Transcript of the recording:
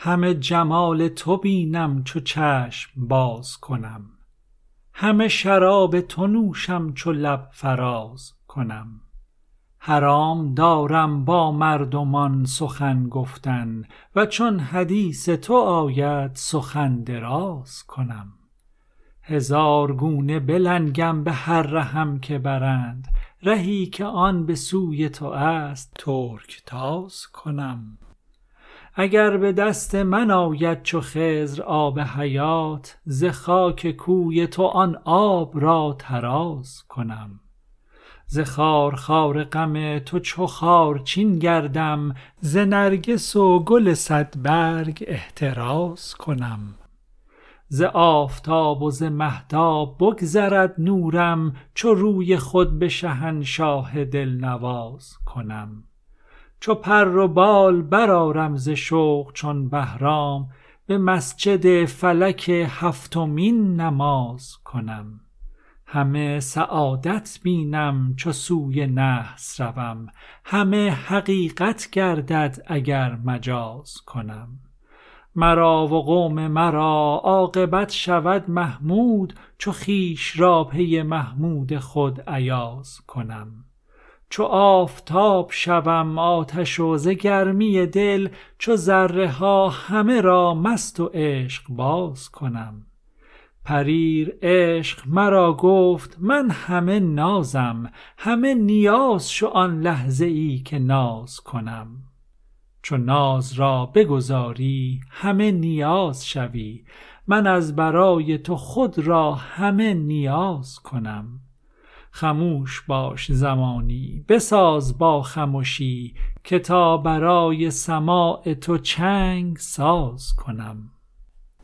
همه جمال تو بینم چو چشم باز کنم، همه شراب تو نوشم چو لب فراز کنم. حرام دارم با مردمان سخن گفتن و چون حدیث تو آید سخن دراز کنم. هزار گونه بلنگم به هر رهم که برند، رهی که آن به سوی تو است ترکتاز کنم. اگر به دست من آید چو خضر آب حیات، ز خاک کوی تو آن آب را طراز کنم. ز خارخار غم تو چو خارچین گردم، ز نرگس و گل صدبرگ احتراز کنم. ز آفتاب و ز مهتاب بگذرد نورم، چو روی خود به شهنشاه دلنواز کنم. چو پر و بال برآرم ز شوق چون بهرام، به مسجد فلک هفتمین نماز کنم. همه سعادت بینم چو سوی نحس روم، همه حقیقت گردد اگر مجاز کنم. مرا و قوم مرا عاقبت شود محمود، چو خویش را پی محمود خود ایاز کنم. چو آفتاب شوم آتش و ز گرمی دل، چو ذره ها همه را مست و عشق باز کنم. پریر عشق مرا گفت من همه نازم، همه نیاز شو آن لحظه ای که ناز کنم. چو ناز را بگذاری همه نیاز شوی، من از برای تو خود را همه نیاز کنم. خموش باش زمانی بساز با خمشی، که تا برای سماع تو چنگ ساز کنم.